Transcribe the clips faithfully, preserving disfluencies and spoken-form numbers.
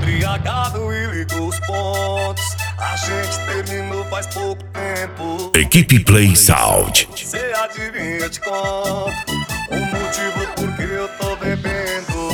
embriagado e ligou os pontos. A gente terminou faz pouco tempo. Equipe Play Sound. Cê adivinha, eu te conto o motivo por que eu tô bebendo.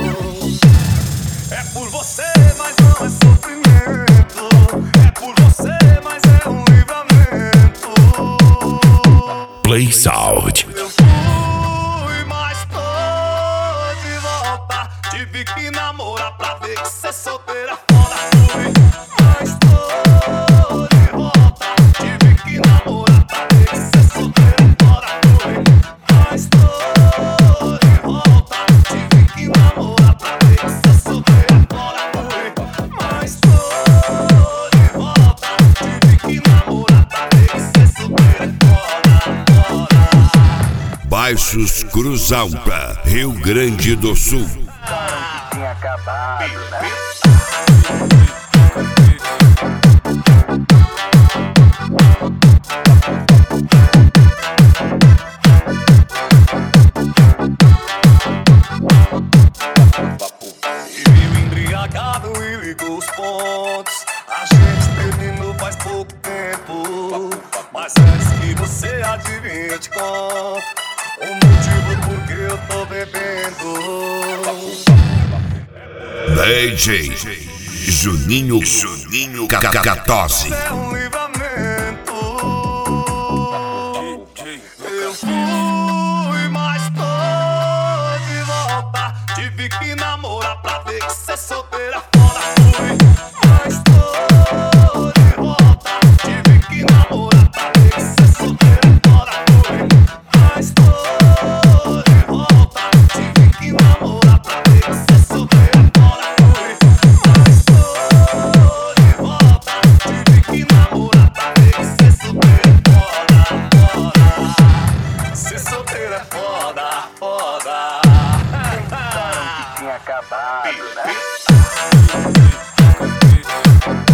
É por você, mas não é sofrimento. É por você, mas é um livramento. Play Sound. Eu fui, mas tô de volta. Tive que namorar pra ver que cê solteira é foda. Fui, mas tô de volta. Tive que namorar pra ver que cê solteira é foda. Fui, mas tô de volta. Tive que namorar pra ver que cê solteira é foda. Fui, mas tô de volta. Tive que namorar pra ver que cê solteira é foda, foda. Baixos Cruz Alta, Rio Grande do Sul. Tinha acabado, né? E viu embriagado e ligou os pontos. A gente terminou faz pouco tempo. Mas antes que você adivinhe, eu te conto o motivo por que eu tô bebendo. D J Juninho Juninho Cacatose. É um livramento. Eu fui, mas tô de volta. Tive que namorar pra ver que cê solteira é foda. Fui, mas tô de volta. Tive que namorar pra ver que cê solteira é foda. Fui, mas tô de volta. Tive que namorar pra ver que cê solteira é foda. Fui, mas tô de volta. Tive que namorar pra ver que cê solteira é foda, foda. Cê solteira é foda, foda. Tinha acabado, né?